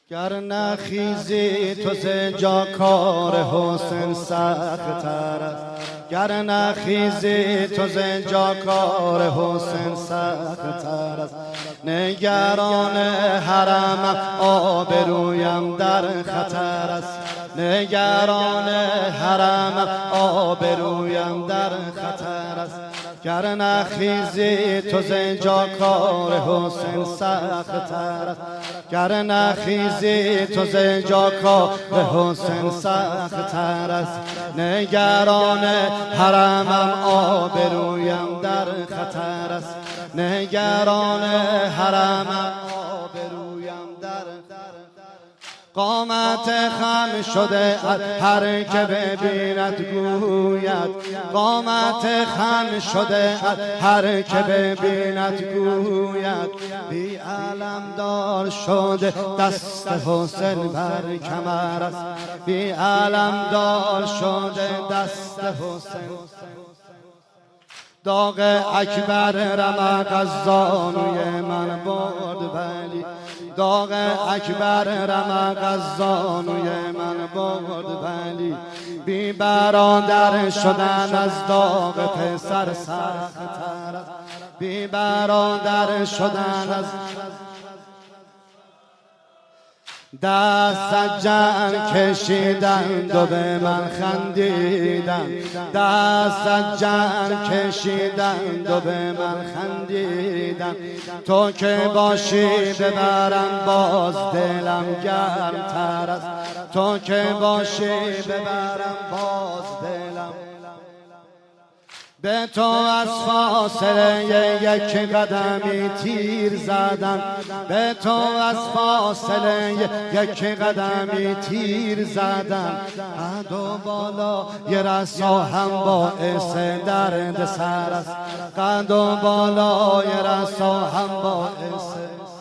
گر نخیزی تو ز جا کار حسن سخت‌تر است، گر نخیزی تو ز جا کار حسن سخت‌تر است. نگران حرمم آبرویم در خطر است، نگران حرمم آبرویم در خطر است. گر نخیزی تو ز جا کار حسن سخت‌تر است، گر نخیزی تو ز جا کار حسن سخت‌تر است. نگران حرمم آبرویم در خطر است، نگران حرمم آبرویم در قامت خم شده هر که ببیند گوید، قامت خم شده هر که ببیند گوید. بی علمدار شده دست حسن بر کمر است، بی علمدار شده دست حسن. داغ اکبر رمق از زانوی من برد ولی، داغ اکبر رمق از زانوی من برد ولی. بی برادر شدن از داغ پسر سخت‌تر است، بی برادر شدن از دست از جنگ کشیدند و به من خندیدند، دست از جنگ کشیدند و به من خندیدند. تو که باشی ببرم باز دلم گرم‌تر است، تو که باشی ببرم باز دلم. به تو از فاصله یک قدمی تیر زدم، به تو از فاصله یک قدمی تیر زدم. قد و بالای رسا هم باعث درد سر است، قد و بالای رسا هم باعث.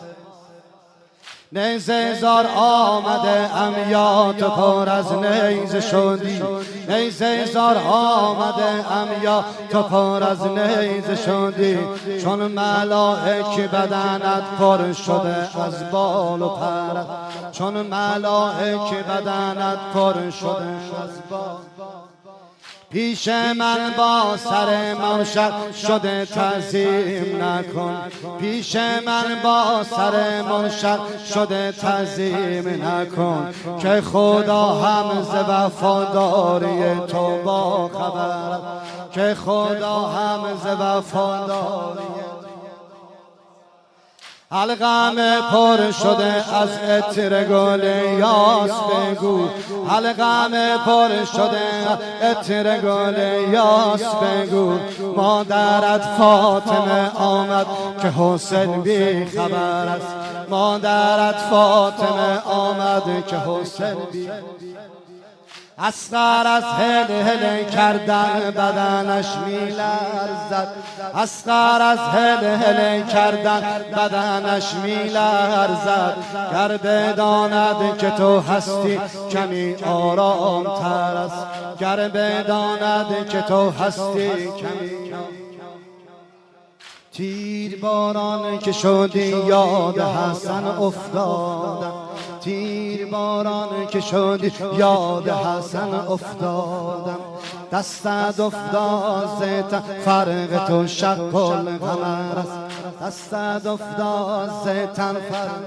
نیزه زار آمده ام یا تو پر از نیزه شدی، نیزه زار آمده ام یا تو پر از نیزه شدی. چون ملائک بدنت پر شده از بال و پر، چون ملائک بدنت پر شده از بال. پیش من با سر منشق شده تعظیم نکن، پیش من با سر منشق شده تعظیم نکن. که خدا هم ز وفاداری تو با خبر، که خدا هم ز وفاداری. حلقم پر شده از عطر گل یاس بگو، حلقم پر شده عطر گل یاس بگو. مادرت فاطمه آمد که حسین بی خبر است، مادرت فاطمه آمد که حسین بی. اصغر از هل هل کردن بدنش میلرزد، اصغر از هل هل کردن بدنش میلرزد. گر بداند که تو هستی کمی آرام تر است، گر بداند که تو هستی کمی. تیر باران که شدی یاد حسن افتادم، تیر باران که شدی یاد حسن افتادم. دستت افتاد ز فرق تو شق القمر است، دستت افتاد ز فرق.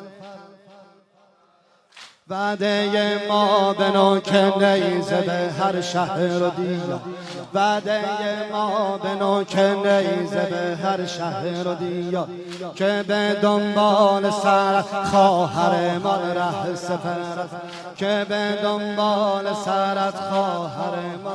وعده ما بنو که نیزه به هر شهر و دیا، وعده ما بنو که نیزه به هر شهر و دیا. که به دنبال سر خواهر ما ره سپر است، که به دنبال سرت خواهر ما.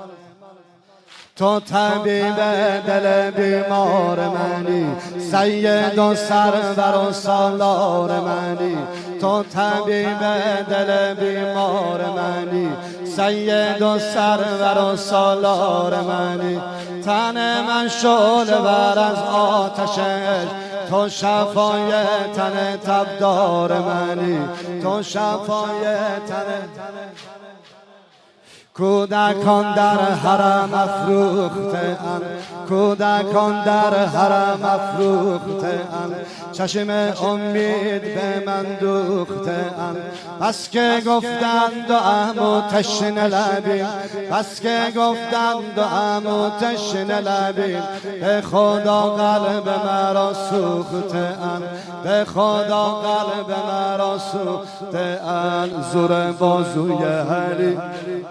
تو طبیب دل بیمار منی، سید و سرور و سالار منی. تو طبیب دل بیمار منی، سید و سرور و سالار منی. تن من شعله ور از آتشش، تو شفای تن تبدار منی، تو شفای تن. کودکان در حرم افروخته اند، کودکان در حرم افروخته اند، چشم امید به من دوخته اند. بس که گفتند و عمو تشنه لبیم، بس که گفتند و عمو تشنه لبیم، به خدا قلب مرا سوخته اند، به خدا قلب مرا سوخته اند. زور بازوی علی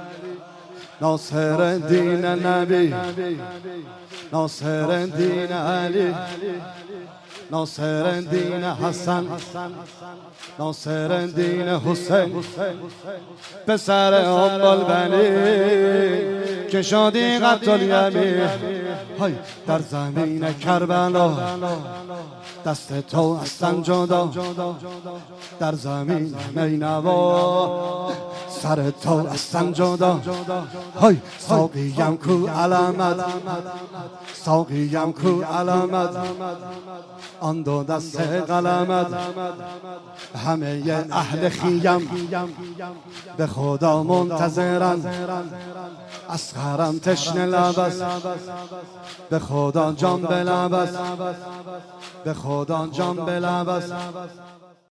ناصر دین نبی، ناصر دین علی، ناصر دین حسن، ناصر دین حسین، پسر ام البنی که شادی قتل الیمین. های در زمین کربلا دست تو هستن جدا، در زمین نینوا سر تو هستن جدا. های ساقیم کو علامت، ساقیم کو علامت، آن دو دست قلمت، همه اهل خیم به خدا منتظرن، اصغرم تشنه لب است، به خدا جان به لب است، به خدا جان به لب است.